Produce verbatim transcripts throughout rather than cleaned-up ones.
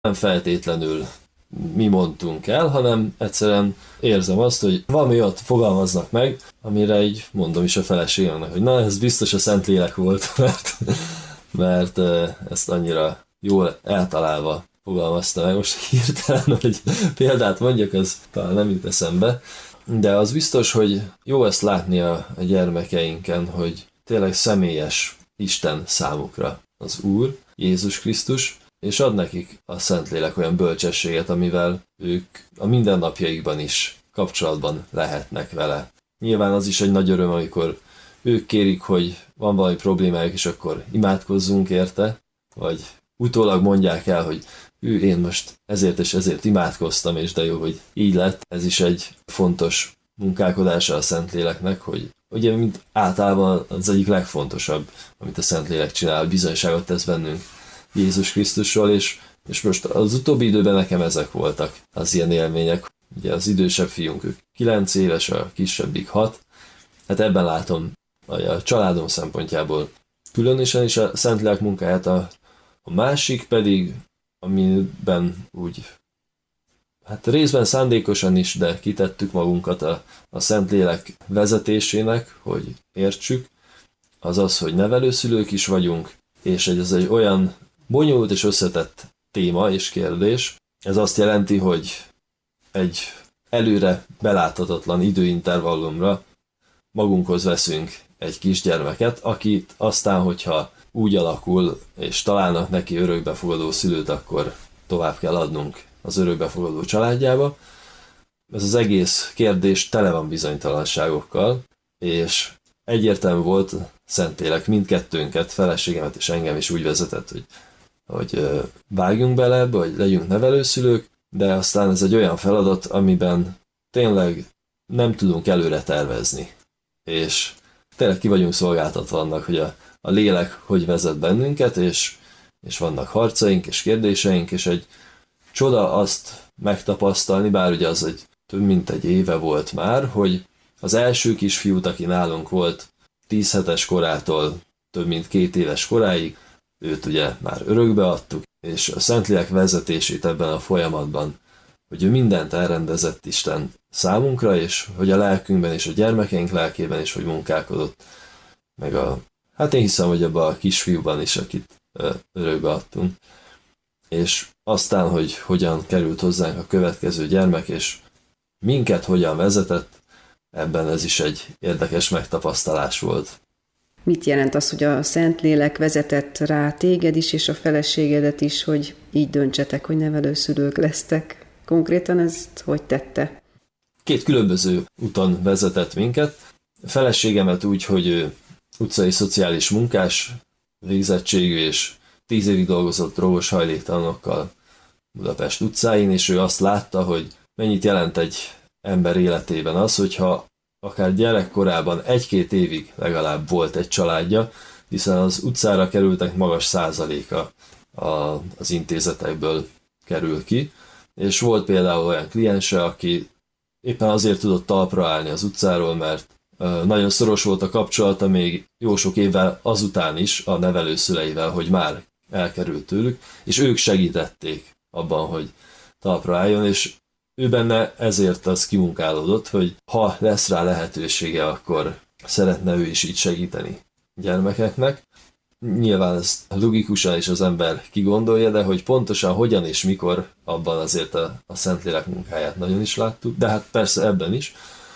nem feltétlenül mi mondtunk el, hanem egyszerűen érzem azt, hogy valami olyat fogalmaznak meg, amire így mondom is a feleségemnek, hogy na, ez biztos a Szentlélek volt, mert, mert ezt annyira jól eltalálva fogalmazta meg. Most hirtelen, hogy példát mondjak, az talán nem jut eszembe, de az biztos, hogy jó ezt látni a, a gyermekeinken, hogy tényleg személyes Isten számukra az Úr, Jézus Krisztus, és ad nekik a Szentlélek olyan bölcsességet, amivel ők a mindennapjaikban is kapcsolatban lehetnek vele. Nyilván az is egy nagy öröm, amikor ők kérik, hogy van valami problémájuk, és akkor imádkozzunk érte, vagy utólag mondják el, hogy ő, én most ezért és ezért imádkoztam, és de jó, hogy így lett. Ez is egy fontos munkálkodása a Szentléleknek, hogy ugye mint általában az egyik legfontosabb, amit a Szentlélek csinál, bizonyságot tesz bennünk Jézus Krisztusról, és, és most az utóbbi időben nekem ezek voltak az ilyen élmények. Ugye az idősebb fiunk, ők kilenc éves, a kisebbik hat. Hát ebben látom a családom szempontjából különösen is a Szentlélek munkáját, a, a másik pedig, amiben úgy, hát részben szándékosan is, de kitettük magunkat a, a Szentlélek vezetésének, hogy értsük, az az, hogy nevelőszülők is vagyunk, és ez egy olyan bonyolult és összetett téma és kérdés. Ez azt jelenti, hogy egy előre beláthatatlan időintervallumra magunkhoz veszünk egy kisgyermeket, akit aztán, hogyha úgy alakul, és találnak neki örökbefogadó szülőt, akkor tovább kell adnunk az örökbefogadó családjába. Ez az egész kérdés tele van bizonytalanságokkal, és egyértelmű volt, Szentlélek mindkettőnket, feleségemet és engem is úgy vezetett, hogy, hogy vágjunk bele ebbe, hogy legyünk nevelőszülők, de aztán ez egy olyan feladat, amiben tényleg nem tudunk előre tervezni. És tényleg ki vagyunk szolgáltatva annak, hogy a, a lélek hogy vezet bennünket, és, és vannak harcaink és kérdéseink, és egy csoda azt megtapasztalni, bár ugye az egy több mint egy éve volt már, hogy az első kisfiút, aki nálunk volt tíz hetes korától több mint két éves koráig, őt ugye már örökbe adtuk, és a Szentlélek vezetését ebben a folyamatban, hogy ő mindent elrendezett Isten számunkra, és hogy a lelkünkben és a gyermekeink lelkében is, hogy munkálkodott, meg a, hát én hiszem, hogy abban a kisfiúban is, akit örökbe adtunk. És aztán, hogy hogyan került hozzánk a következő gyermek, és minket hogyan vezetett, ebben ez is egy érdekes megtapasztalás volt. Mit jelent az, hogy a Szentlélek vezetett rá téged is, és a feleségedet is, hogy így döntsetek, hogy nevelőszülők lesztek? Konkrétan ezt hogy tette? Két különböző úton vezetett minket. A feleségemet úgy, hogy ő utcai szociális munkás végzettségű, és tíz évig dolgozott drogos hajléktalanokkal Budapest utcáin, és ő azt látta, hogy mennyit jelent egy ember életében az, hogyha akár gyerekkorában egy-két évig legalább volt egy családja, hiszen az utcára kerültek magas százaléka az intézetekből kerül ki, és volt például olyan kliense, aki éppen azért tudott talpra állni az utcáról, mert nagyon szoros volt a kapcsolata még jó sok évvel azután is a nevelőszüleivel, hogy már elkerült tőlük, és ők segítették abban, hogy talpra álljon, és ő benne ezért az kimunkálódott, hogy ha lesz rá lehetősége, akkor szeretne ő is így segíteni gyermekeknek. Nyilván ez logikusan is az ember kigondolja, de hogy pontosan hogyan és mikor, abban azért a, a Szentlélek munkáját nagyon is láttuk, de hát persze ebben is.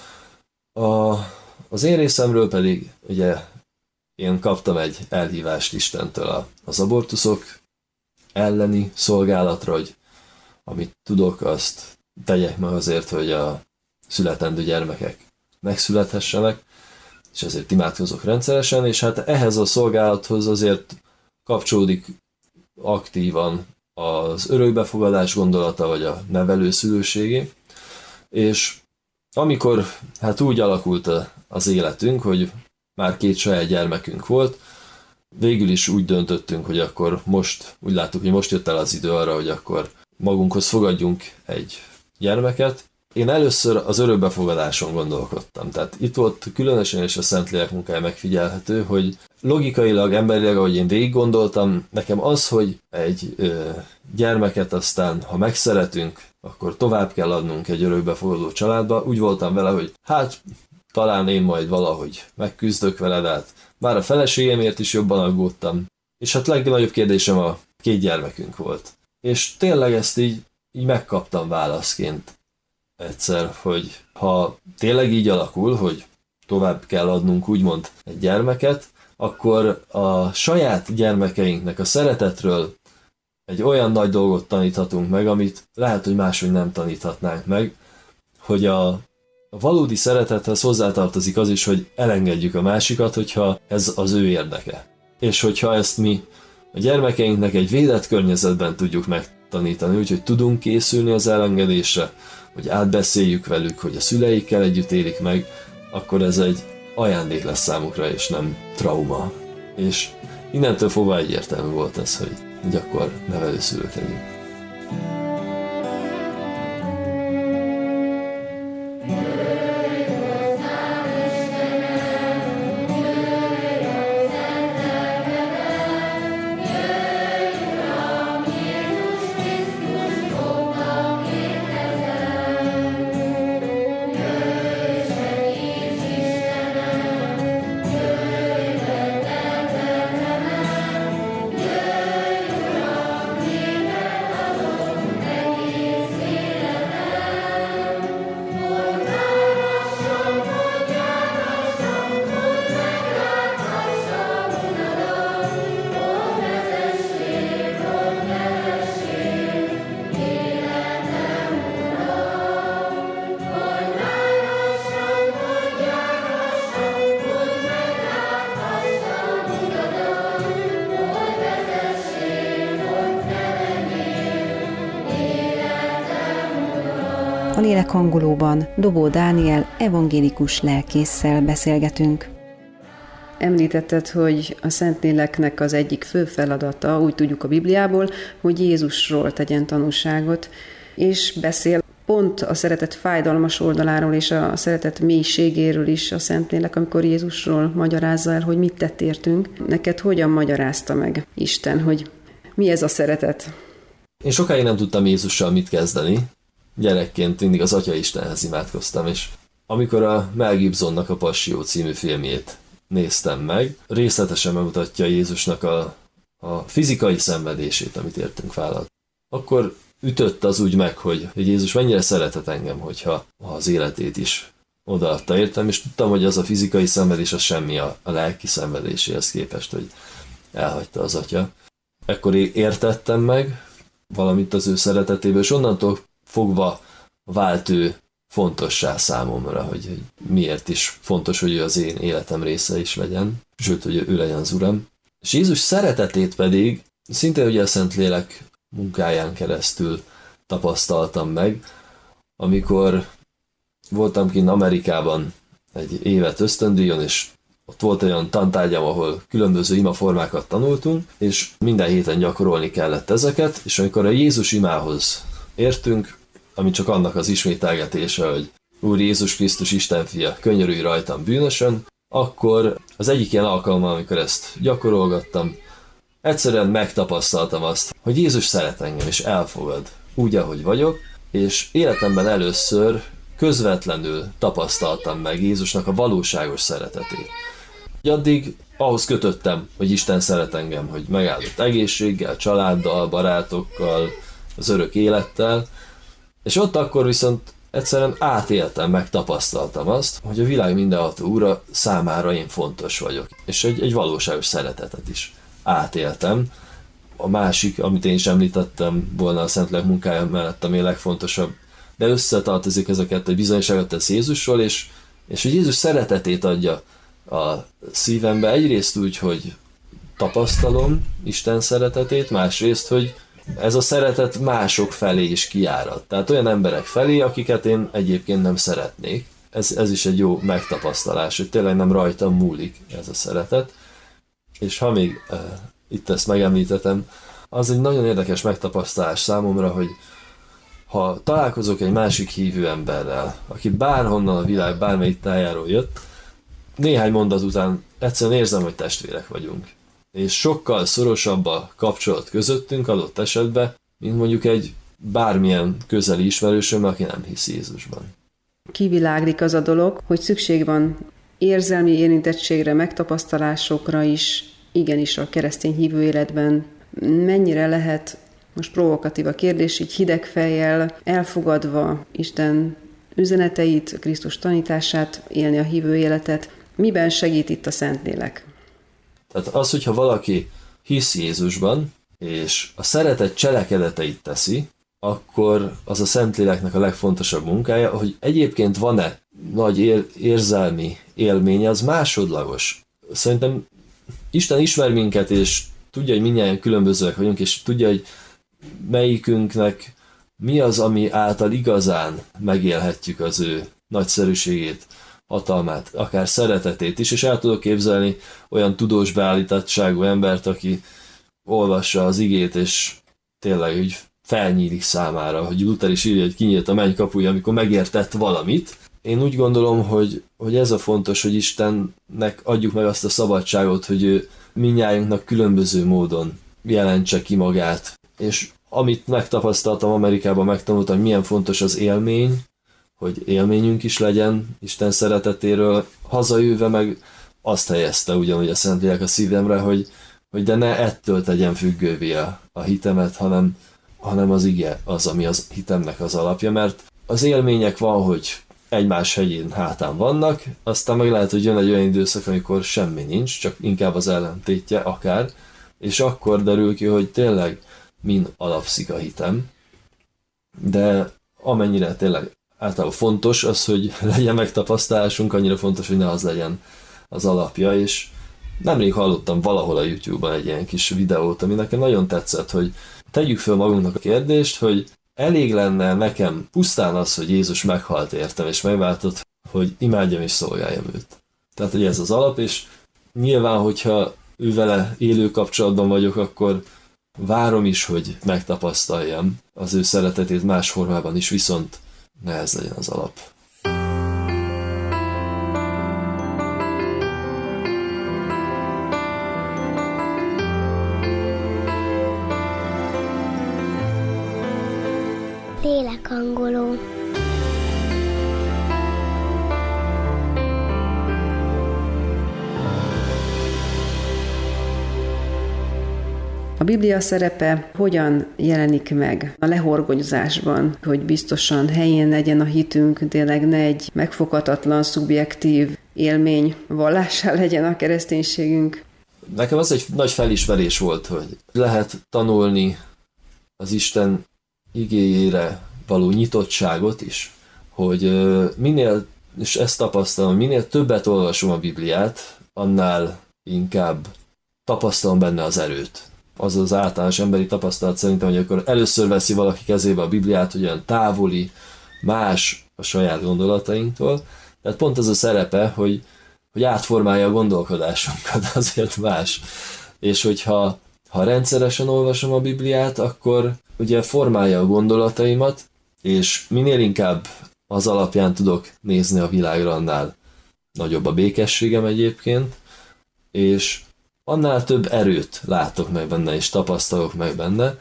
A, az én részemről pedig ugye én kaptam egy elhívást Istentől a, az abortuszok elleni szolgálatra, hogy amit tudok, azt tegyek meg azért, hogy a születendő gyermekek megszülethessenek, és ezért imádkozok rendszeresen, és hát ehhez a szolgálathoz azért kapcsolódik aktívan az örökbefogadás gondolata, vagy a nevelőszülőségé, és amikor hát úgy alakult az életünk, hogy már két saját gyermekünk volt, végül is úgy döntöttünk, hogy akkor most, úgy láttuk, hogy most jött el az idő arra, hogy akkor magunkhoz fogadjunk egy gyermeket, Én először az örökbefogadáson gondolkodtam. Tehát itt volt különösen is a Szentlélek munkája megfigyelhető, hogy logikailag, emberileg, ahogy én végig gondoltam, nekem az, hogy egy ö, gyermeket aztán, ha megszeretünk, akkor tovább kell adnunk egy örökbefogadó családba. Úgy voltam vele, hogy hát talán én majd valahogy megküzdök vele, de hát már a feleségemért is jobban aggódtam. És hát legnagyobb kérdésem a két gyermekünk volt. És tényleg ezt így, így megkaptam válaszként egyszer, hogy ha tényleg így alakul, hogy tovább kell adnunk úgymond egy gyermeket, akkor a saját gyermekeinknek a szeretetről egy olyan nagy dolgot taníthatunk meg, amit lehet, hogy máshogy nem taníthatnánk meg, hogy a, a valódi szeretethez hozzátartozik az is, hogy elengedjük a másikat, hogyha ez az ő érdeke. És hogyha ezt mi a gyermekeinknek egy védett környezetben tudjuk megtanítani, úgyhogy tudunk készülni az elengedésre, hogy átbeszéljük velük, hogy a szüleikkel együtt élik meg, akkor ez egy ajándék lesz számukra, és nem trauma. És innentől fogva egyértelmű volt ez, hogy így akkor nevelőszülők legyünk. A lélekhangolóban Dobó Dániel evangélikus lelkésszel beszélgetünk. Említetted, hogy a Szentléleknek az egyik fő feladata, úgy tudjuk a Bibliából, hogy Jézusról tegyen tanúságot, és beszél pont a szeretet fájdalmas oldaláról és a szeretet mélységéről is a Szentlélek, amikor Jézusról magyarázza el, hogy mit tett értünk. Neked hogyan magyarázta meg Isten, hogy mi ez a szeretet? Én sokáig nem tudtam Jézussal mit kezdeni. Gyerekként mindig az Atya Istenhez imádkoztam, és amikor a Mel Gibsonnak a Passió című filmjét néztem meg, részletesen bemutatja Jézusnak a, a fizikai szenvedését, amit értünk vállalt. Akkor ütött az úgy meg, hogy, hogy Jézus mennyire szeretett engem, hogyha az életét is odaadta értem, és tudtam, hogy az a fizikai szenvedés az semmi a, a lelki szenvedéséhez képest, hogy elhagyta az Atya. Ekkor értettem meg valamit az ő szeretetéből, és onnantól fogva vált ő fontossá számomra, hogy, hogy miért is fontos, hogy ő az én életem része is legyen, sőt, hogy ő legyen az Uram. És Jézus szeretetét pedig szintén ugye a Szentlélek munkáján keresztül tapasztaltam meg, amikor voltam kint Amerikában egy évet ösztöndíjon, és ott volt olyan tantárgyam, ahol különböző imaformákat tanultunk, és minden héten gyakorolni kellett ezeket, és amikor a Jézus imához értünk, ami csak annak az ismételgetése, hogy Úr Jézus Krisztus Isten fia, könyörülj rajtam bűnösön, akkor az egyik ilyen alkalommal, amikor ezt gyakorolgattam, egyszerűen megtapasztaltam azt, hogy Jézus szeret engem és elfogad úgy, ahogy vagyok, és életemben először közvetlenül tapasztaltam meg Jézusnak a valóságos szeretetét. Addig ahhoz kötöttem, hogy Isten szeret engem, hogy megáldott egészséggel, családdal, barátokkal, az örök élettel, és ott akkor viszont egyszerűen átéltem, megtapasztaltam azt, hogy a világ mindenható Ura számára én fontos vagyok, és egy, egy valóságos szeretetet is átéltem. A másik, amit én is említettem volna a Szentlélek munkája mellett, ami a legfontosabb, de összetartozik ezeket, hogy bizonyságot tesz Jézusról, és, és hogy Jézus szeretetét adja a szívembe, egyrészt úgy, hogy tapasztalom Isten szeretetét, másrészt, hogy ez a szeretet mások felé is kiárad. Tehát olyan emberek felé, akiket én egyébként nem szeretnék. Ez, ez is egy jó megtapasztalás, hogy tényleg nem rajtam múlik ez a szeretet. És ha még uh, itt ezt megemlítetem, az egy nagyon érdekes megtapasztalás számomra, hogy ha találkozok egy másik hívő emberrel, aki bárhonnan a világ bármelyik tájáról jött, néhány mondat után egyszerűen érzem, hogy testvérek vagyunk. És sokkal szorosabb a kapcsolat közöttünk adott esetben, mint mondjuk egy bármilyen közeli ismerősöm, aki nem hisz Jézusban. Kiviláglik az a dolog, hogy szükség van érzelmi érintettségre, megtapasztalásokra is, igenis a keresztény hívő életben. Mennyire lehet, most provokatív a kérdés, így hideg fejjel elfogadva Isten üzeneteit, Krisztus tanítását, élni a hívő életet. Miben segít itt a Szentlélek? Tehát az, hogyha valaki hisz Jézusban, és a szeretet cselekedeteit teszi, akkor az a Szentléleknek a legfontosabb munkája, hogy egyébként van-e nagy ér- érzelmi élménye, az másodlagos. Szerintem Isten ismer minket, és tudja, hogy mindnyájan különbözőek vagyunk, és tudja, hogy melyikünknek mi az, ami által igazán megélhetjük az ő nagyszerűségét, hatalmát, akár szeretetét is, és el tudok képzelni olyan tudós beállítottságú embert, aki olvassa az igét, és tényleg úgy felnyílik számára, hogy Luther is írja, hogy kinyílt a menny kapuja, amikor megértett valamit. Én úgy gondolom, hogy, hogy ez a fontos, hogy Istennek adjuk meg azt a szabadságot, hogy ő mindnyájunknak különböző módon jelentse ki magát. És amit megtapasztaltam Amerikában, megtanultam, hogy milyen fontos az élmény, hogy élményünk is legyen Isten szeretetéről. Hazajöve meg azt helyezte ugyanúgy a Szentlélek a szívemre, hogy, hogy de ne ettől tegyen függővé a, a hitemet, hanem, hanem az ige az, ami az hitemnek az alapja, mert az élmények van, hogy egymás hegyén hátán vannak, aztán meg lehet, hogy jön egy olyan időszak, amikor semmi nincs, csak inkább az ellentétje akár, és akkor derül ki, hogy tényleg min alapszik a hitem. De amennyire tényleg általában fontos az, hogy legyen megtapasztalásunk, annyira fontos, hogy ne az legyen az alapja, és nemrég hallottam valahol a YouTube-ban egy ilyen kis videót, ami nekem nagyon tetszett, hogy tegyük föl magunknak a kérdést, hogy elég lenne nekem pusztán az, hogy Jézus meghalt értem, és megváltott, hogy imádjam és szolgáljam őt. Tehát, hogy ez az alap, és nyilván, hogyha ő vele élő kapcsolatban vagyok, akkor várom is, hogy megtapasztaljam az ő szeretetét más formában is, viszont ne ez legyen az alap. Lélekhangoló. A Biblia szerepe hogyan jelenik meg a lehorgonyzásban, hogy biztosan helyén legyen a hitünk, tényleg ne egy megfoghatatlan, szubjektív élmény vallássá legyen a kereszténységünk? Nekem az egy nagy felismerés volt, hogy lehet tanulni az Isten igéjére való nyitottságot is, hogy minél, és ezt tapasztalom, minél többet olvasom a Bibliát, annál inkább tapasztalom benne az erőt. Az az általános emberi tapasztalat szerintem, hogy akkor először veszi valaki kezébe a Bibliát, hogy olyan távoli, más a saját gondolatainktól. Tehát pont az a szerepe, hogy, hogy átformálja a gondolkodásunkat, azért más. És hogyha ha rendszeresen olvasom a Bibliát, akkor ugye formálja a gondolataimat, és minél inkább az alapján tudok nézni a világra, annál nagyobb a békességem egyébként, és annál több erőt látok meg benne, és tapasztalok meg benne,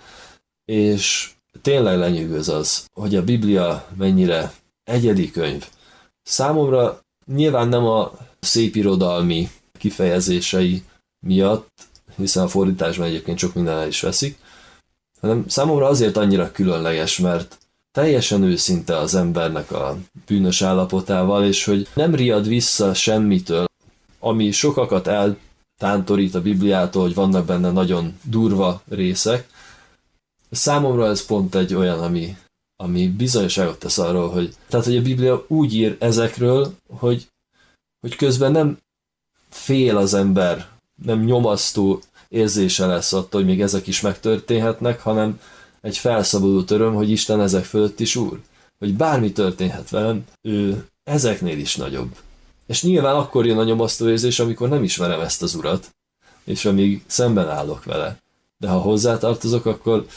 és tényleg lenyűgöz az, hogy a Biblia mennyire egyedi könyv. Számomra nyilván nem a szépirodalmi kifejezései miatt, hiszen a fordításban egyébként sok minden el is veszik, hanem számomra azért annyira különleges, mert teljesen őszinte az embernek a bűnös állapotával, és hogy nem riad vissza semmitől, ami sokakat eltántorít a Bibliától, hogy vannak benne nagyon durva részek. Számomra ez pont egy olyan, ami, ami bizonyosságot tesz arról, hogy, tehát, hogy a Biblia úgy ír ezekről, hogy, hogy közben nem fél az ember, nem nyomasztó érzése lesz attól, hogy még ezek is megtörténhetnek, hanem egy felszabadult öröm, hogy Isten ezek fölött is úr. Hogy bármi történhet velem, ő ezeknél is nagyobb. És nyilván akkor jön a nyomasztó érzés, amikor nem ismerem ezt az urat, és amíg szemben állok vele. De ha hozzátartozok, akkor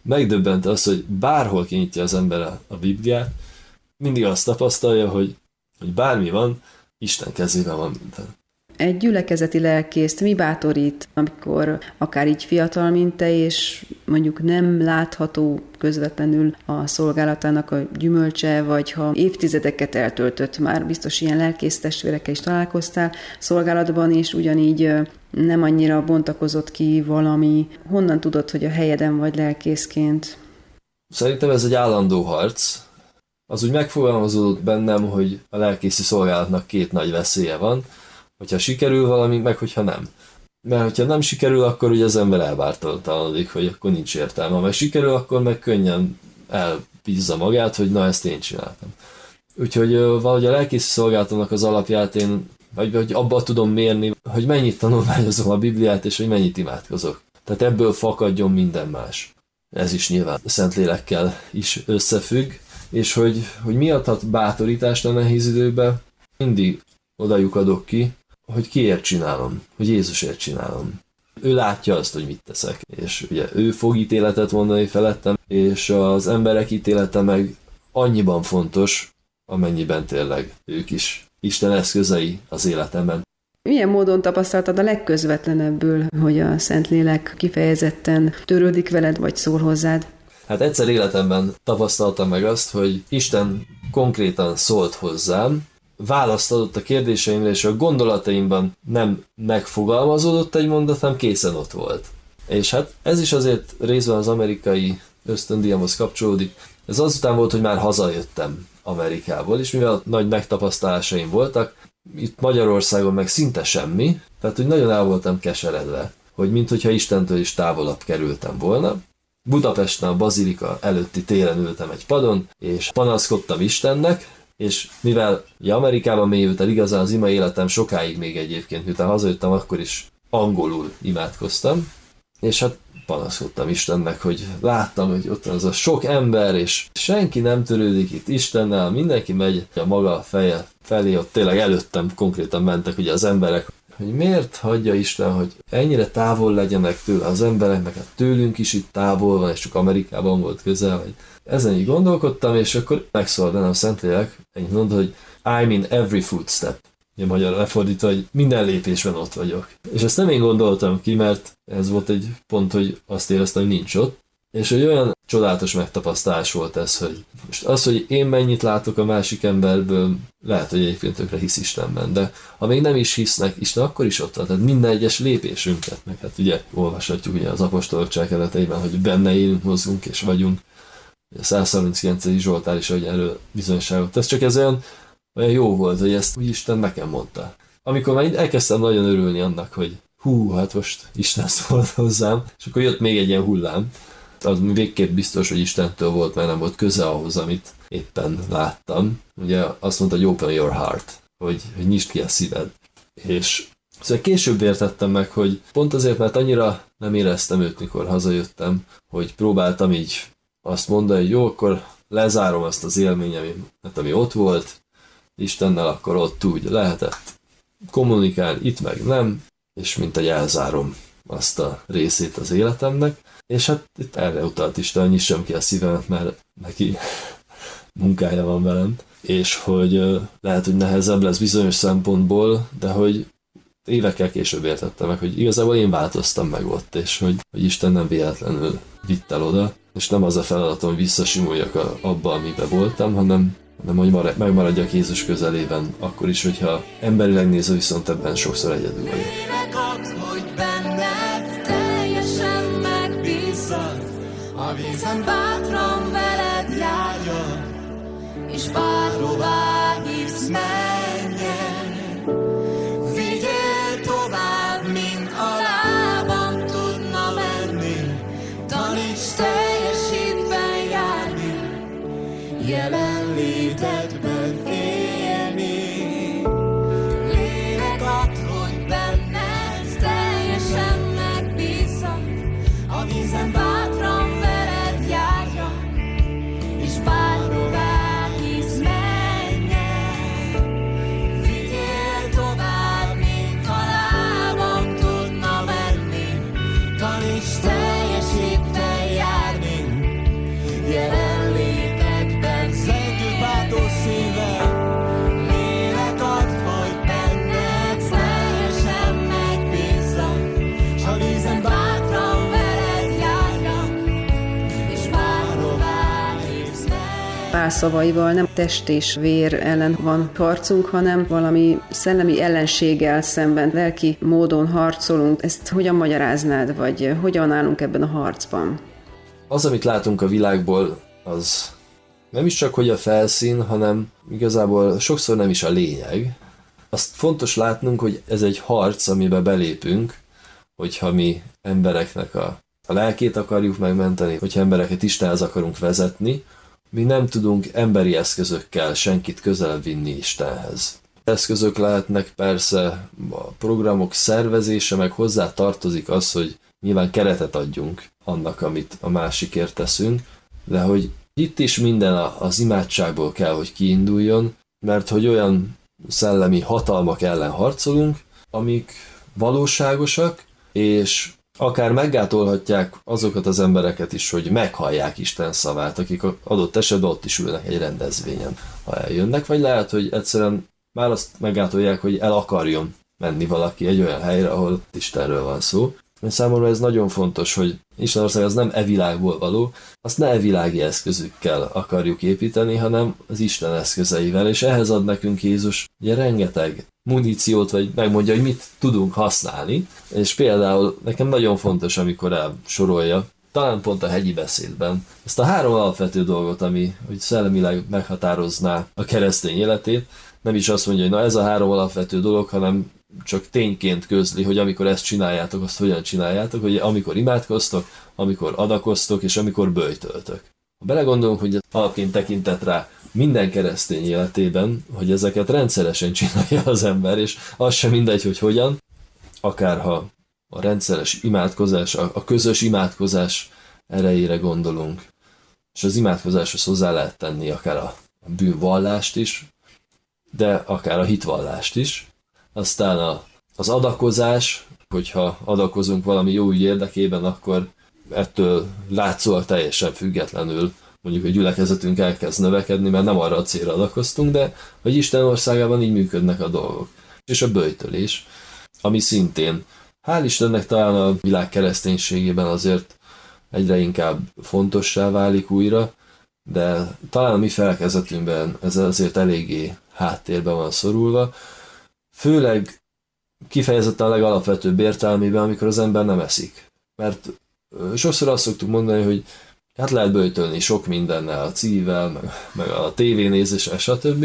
megdöbbent az, hogy bárhol kinyitja az ember a Bibliát, mindig azt tapasztalja, hogy, hogy bármi van, Isten kezében van minden. Egy gyülekezeti lelkészt mi bátorít, amikor akár így fiatal, mint te, és mondjuk nem látható közvetlenül a szolgálatának a gyümölcse, vagy ha évtizedeket eltöltött, már biztos ilyen lelkész testvérekkel is találkoztál szolgálatban, és ugyanígy nem annyira bontakozott ki valami. Honnan tudod, hogy a helyeden vagy lelkészként? Szerintem ez egy állandó harc. Az úgy megfogalmazódott bennem, hogy a lelkészi szolgálatnak két nagy veszélye van, hogyha sikerül valami, meg hogyha nem. Mert hogyha nem sikerül, akkor ugye az ember elbártalanodik, hogy akkor nincs értelme. Ha meg sikerül, akkor meg könnyen elbízza magát, hogy na, ezt én csináltam. Úgyhogy valahogy a lelkészi szolgálatomnak az alapját én, vagy hogy abban tudom mérni, hogy mennyit tanulmányozom a Bibliát, és hogy mennyit imádkozok. Tehát ebből fakadjon minden más. Ez is nyilván a Szentlélekkel is összefügg, és hogy, hogy mi adhat bátorítást a nehéz időben, mindig oda lyukadok ki, hogy kiért csinálom, hogy Jézusért csinálom. Ő látja azt, hogy mit teszek, és ugye ő fog ítéletet mondani felettem, és az emberek ítélete meg annyiban fontos, amennyiben tényleg ők is Isten eszközei az életemben. Milyen módon tapasztaltad a legközvetlenebből, hogy a Szentlélek kifejezetten törődik veled, vagy szól hozzád? Hát egyszer életemben tapasztaltam meg azt, hogy Isten konkrétan szólt hozzám, választ adott a kérdéseimre, és a gondolataimban nem megfogalmazódott egy mondat, hanem készen ott volt. És hát ez is azért részben az amerikai ösztöndíjamhoz kapcsolódik. Ez azután volt, hogy már hazajöttem Amerikából, és mivel nagy megtapasztalásaim voltak, itt Magyarországon meg szinte semmi, tehát hogy nagyon el voltam keseredve, hogy minthogyha Istentől is távolabb kerültem volna. Budapesten a bazilika előtti téren ültem egy padon, és panaszkodtam Istennek, és mivel ugye Amerikában mélyült el igazán az ima életem sokáig még egyébként, miután hazajöttem, akkor is angolul imádkoztam, és hát panaszkodtam Istennek, hogy láttam, hogy ott van az a sok ember, és senki nem törődik itt Istennel, mindenki megy a maga feje felé, ott tényleg előttem konkrétan mentek ugye az emberek, hogy miért hagyja Isten, hogy ennyire távol legyenek tőle az emberek, meg hát tőlünk is itt távol van, és csak Amerikában volt közel, hogy ezen így gondolkodtam, és akkor megszólalt bennem a Szentlélek, ennyit mondta, hogy I'm in every footstep. Ugye magyarra lefordítva, hogy minden lépésben ott vagyok. És ezt nem én gondoltam ki, mert ez volt egy pont, hogy azt éreztem, hogy nincs ott. És hogy olyan csodálatos megtapasztalás volt ez, hogy most az, hogy én mennyit látok a másik emberből, lehet, hogy egyébként tökre hisz Istenben, de ha még nem is hisznek, Isten akkor is ott van. Tehát minden egyes lépésünket, meg hát ugye olvashatjuk ugye az apostolok cselekedeteiben, hogy benne élünk, mozgunk és vagyunk. A száz harminckilencedik Zsoltár is, hogy erről bizonyságot tesz, csak ez olyan, olyan jó volt, hogy ezt úgy Isten nekem mondta. Amikor már elkezdtem nagyon örülni annak, hogy hú, hát most Isten szólt hozzám, és akkor jött még egy ilyen hullám. Az végképp biztos, hogy Istentől volt, mert nem volt köze ahhoz, amit éppen láttam. Ugye azt mondta, hogy open your heart, hogy, hogy nyisd ki a szíved. És szóval később értettem meg, hogy pont azért, mert annyira nem éreztem őt, mikor hazajöttem, hogy próbáltam így azt mondani, hogy jó, akkor lezárom azt az élményemet, ami ott volt, Istennel akkor ott úgy lehetett kommunikálni, itt meg nem, és mint egy elzárom azt a részét az életemnek, és hát itt erre utalt Isten, hogy nyissam ki a szívemet, mert neki munkája van velem, és hogy lehet, hogy nehezebb lesz bizonyos szempontból, de hogy évekkel később értettem meg, hogy igazából én változtam meg ott, és hogy, hogy Isten nem véletlenül vitt el oda, és nem az a feladatom, hogy visszasimuljak a, abba, amiben voltam, hanem, hanem hogy megmaradjak Jézus közelében, akkor is, hogyha emberileg nézve viszont ebben sokszor egyedül vagyok. A vízen bátran veled járja, és bárhová hívsz, menjen. Vigyél tovább, mint a lábam tudna menni, taníts teljesítve járni, jelenlétedben élni. Lélek ad, hogy benned teljesen megbízzak, a vízen bátran teljesítve járni, Pál szavaival nem test és vér ellen van harcunk, hanem valami szellemi ellenséggel szemben, lelki módon harcolunk. Ezt hogyan magyaráznád, vagy hogyan állunk ebben a harcban? Az, amit látunk a világból, az nem is csak hogy a felszín, hanem igazából sokszor nem is a lényeg. Azt fontos látnunk, hogy ez egy harc, amiben belépünk, hogyha mi embereknek a, a lelkét akarjuk megmenteni, hogyha embereket Istenhez akarunk vezetni, mi nem tudunk emberi eszközökkel senkit közelebb vinni Istenhez. Eszközök lehetnek persze, a programok szervezése, meg hozzá tartozik az, hogy nyilván keretet adjunk annak, amit a másikért teszünk, de hogy itt is minden az imádságból kell, hogy kiinduljon, mert hogy olyan szellemi hatalmak ellen harcolunk, amik valóságosak, és akár meggátolhatják azokat az embereket is, hogy meghallják Isten szavát, akik adott esetben ott is ülnek egy rendezvényen, ha eljönnek, vagy lehet, hogy egyszerűen már azt meggátolják, hogy el akarjon menni valaki egy olyan helyre, ahol Istenről van szó. Számomra ez nagyon fontos, hogy Istenország az nem e világból való, azt ne e világi eszközükkel akarjuk építeni, hanem az Isten eszközeivel, és ehhez ad nekünk Jézus ugye rengeteg muníciót, vagy megmondja, hogy mit tudunk használni, és például nekem nagyon fontos, amikor elsorolja, talán pont a hegyi beszédben, ezt a három alapvető dolgot, ami hogy szellemileg meghatározná a keresztény életét, nem is azt mondja, hogy na ez a három alapvető dolog, hanem csak tényként közli, hogy amikor ezt csináljátok, azt hogyan csináljátok, hogy amikor imádkoztok, amikor adakoztok, és amikor böjtöltök. Ha belegondolunk, hogy alapként tekintett rá minden keresztény életében, hogy ezeket rendszeresen csinálja az ember, és az sem mindegy, hogy hogyan, akárha a rendszeres imádkozás, a közös imádkozás erejére gondolunk, és az imádkozáshoz hozzá lehet tenni akár a bűnvallást is, de akár a hitvallást is. Aztán a, az adakozás, hogyha adakozunk valami jó ügy érdekében, akkor ettől látszólag teljesen függetlenül mondjuk a gyülekezetünk elkezd növekedni, mert nem arra a célra adakoztunk, de hogy Isten országában így működnek a dolgok. És a böjtölés, ami szintén, hál' Istennek talán a világ kereszténységében azért egyre inkább fontossá válik újra, de talán a mi felekezetünkben ez azért eléggé háttérben van szorulva, főleg kifejezetten a legalapvetőbb értelmében, amikor az ember nem eszik. Mert sokszor azt szoktuk mondani, hogy hát lehet böjtölni sok mindennel, a cigivel, meg, meg a tévénézéssel, stb.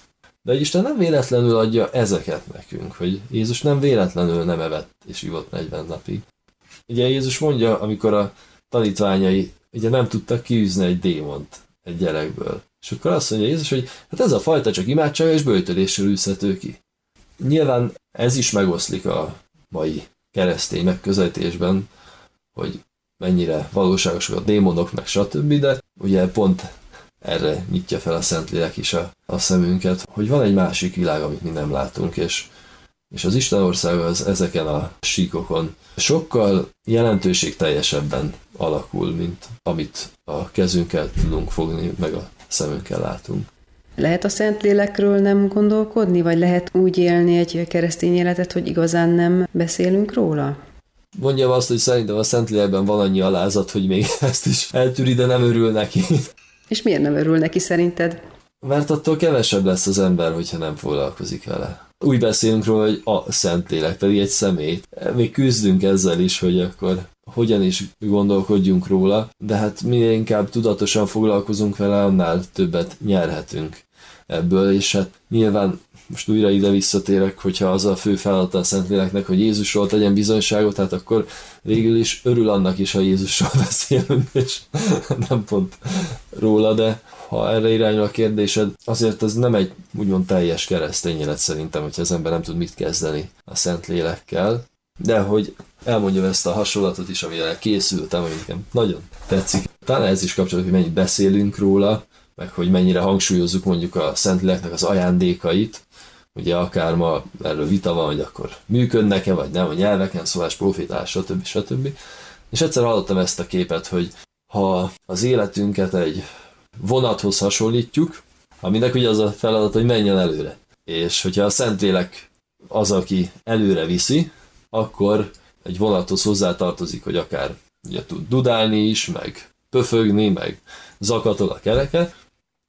De Isten nem véletlenül adja ezeket nekünk, hogy Jézus nem véletlenül nem evett és ivott negyven napig. Ugye Jézus mondja, amikor a tanítványai ugye nem tudtak kiűzni egy démont egy gyerekből. És akkor azt mondja Jézus, hogy hát ez a fajta csak imádsága és böjtöléssel űzhető ki. Nyilván ez is megoszlik a mai keresztény megközelítésben, hogy mennyire valóságosak a démonok, meg stb., de ugye pont erre nyitja fel a Szentlélek is a, a szemünket, hogy van egy másik világ, amit mi nem látunk, és, és az Isten országa az ezeken a síkokon sokkal jelentőségteljesebben alakul, mint amit a kezünkkel tudunk fogni, meg a szemünkkel látunk. Lehet a Szentlélekről nem gondolkodni, vagy lehet úgy élni egy keresztény életet, hogy igazán nem beszélünk róla? Mondjam azt, hogy szerintem a Szentlélekben van annyi alázat, hogy még ezt is eltűri, de nem örül neki. És miért nem örül neki szerinted? Mert attól kevesebb lesz az ember, hogyha nem foglalkozik vele. Úgy beszélünk róla, hogy a Szentlélek, pedig egy személy. Még küzdünk ezzel is, hogy akkor hogyan is gondolkodjunk róla, de hát minél inkább tudatosan foglalkozunk vele, annál többet nyerhetünk ebből, és hát nyilván most újra ide visszatérek, hogyha az a fő feladata a Szentléleknek, hogy Jézusról tegyen bizonyságot, hát akkor végül is örül annak is, ha Jézusról beszélünk, és nem pont róla, de ha erre irányul a kérdésed, azért ez nem egy úgymond teljes keresztény élet szerintem, hogyha az ember nem tud mit kezdeni a Szentlélekkel, de hogy elmondjam ezt a hasonlatot is, amire készültem, ami nekem nagyon tetszik. Talán ez is kapcsolatban, hogy mennyit beszélünk róla, meg hogy mennyire hangsúlyozzuk mondjuk a Szentléleknek az ajándékait. Ugye akár ma erről vita van, hogy akkor működnek-e, vagy nem, a nyelveken, szólás, profétálás, stb. stb. És egyszer hallottam ezt a képet, hogy ha az életünket egy vonathoz hasonlítjuk, aminek ugye az a feladat, hogy menjen előre. És hogyha a Szentlélek az, aki előre viszi, akkor egy vonathoz hozzátartozik, hogy akár ugye tud dudálni is, meg pöfögni, meg zakatol a kereke,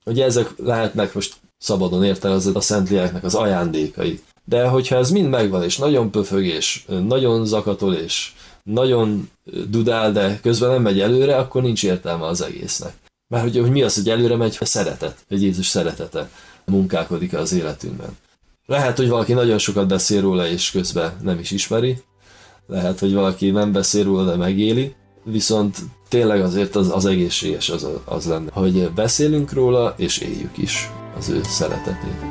Ugye ezek lehetnek most szabadon értelmezett a Szentléleknek az ajándékai. De hogyha ez mind megvan, és nagyon pöfög, és nagyon zakatol, és nagyon dudál, de közben nem megy előre, akkor nincs értelme az egésznek. Mert hogy, hogy mi az, hogy előre megy? A szeretet, hogy Jézus szeretete munkálkodik az életünkben. Lehet, hogy valaki nagyon sokat beszél róla, és közben nem is ismeri. Lehet, hogy valaki nem beszél róla, de megéli. Viszont tényleg azért az, az egészséges az, az lenne, hogy beszélünk róla, és éljük is az ő szeretetét.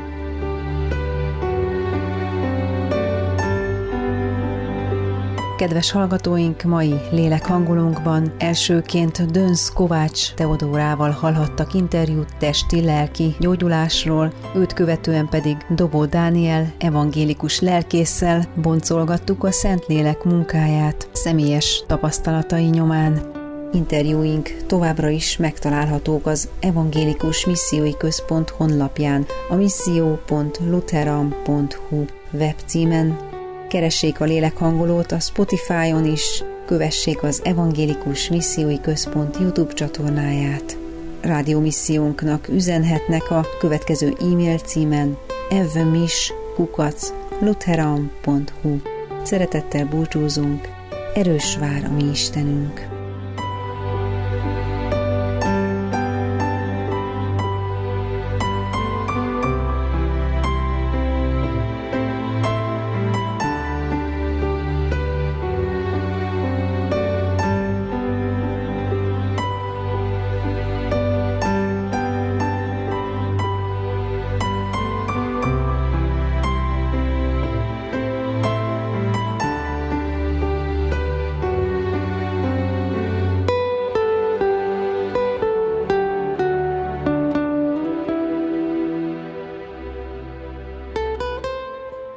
Kedves hallgatóink, mai lélekhangolónkban elsőként Dönsz Kovács Teodórával hallhattak interjút testi-lelki gyógyulásról, őt követően pedig Dobó Dániel evangélikus lelkésszel boncolgattuk a Szentlélek munkáját személyes tapasztalatai nyomán. Interjúink továbbra is megtalálhatók az Evangélikus Missziói Központ honlapján, a misszió pont lutheran pont hu webcímen. Keressék a lélekhangolót a Spotify-on is, kövessék az Evangélikus Missziói Központ YouTube csatornáját. Rádiómissziónknak üzenhetnek a következő e-mail címen evmis kukac lutheran pont hu. Szeretettel búcsúzunk, erős vár a mi Istenünk!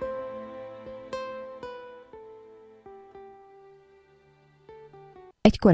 Egykor